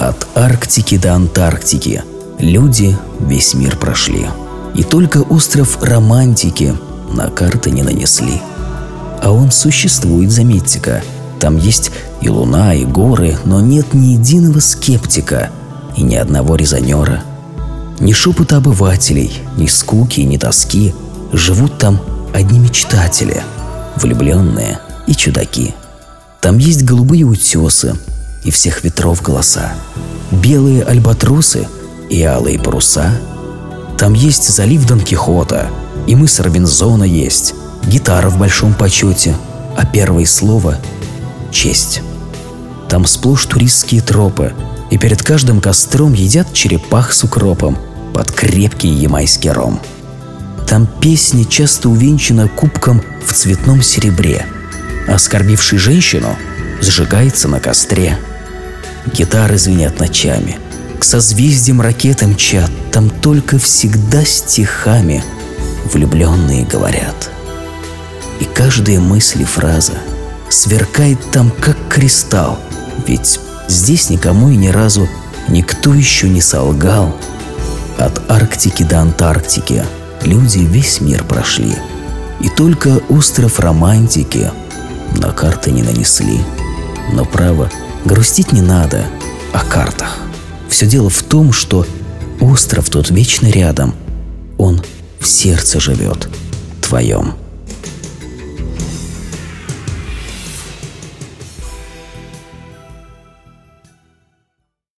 От Арктики до Антарктики люди весь мир прошли. И только остров Романтики на карты не нанесли. А он существует, заметьте-ка. Там есть и луна, и горы, но нет ни единого скептика и ни одного резонера. Ни шепота обывателей, ни скуки, ни тоски. Живут там одни мечтатели, влюбленные и чудаки. Там есть голубые утесы и всех ветров голоса, белые альбатросы и алые паруса. Там есть залив Дон Кихота, и мыс Робинзона есть, гитара в большом почете, а первое слово — честь. Там сплошь туристские тропы, и перед каждым костром едят черепах с укропом под крепкий ямайский ром. Там песня часто увенчана кубком в цветном серебре, оскорбивший женщину сжигается на костре. Гитары звенят ночами, к созвездиям ракеты мчат, там только всегда стихами влюбленные говорят. И каждая мысль и фраза сверкает там, как кристалл, ведь здесь никому и ни разу никто еще не солгал. От Арктики до Антарктики люди весь мир прошли, и только остров Романтики на карты не нанесли. Но право, грустить не надо о картах. Все дело в том, что остров тот вечно рядом, он в сердце живет твоем.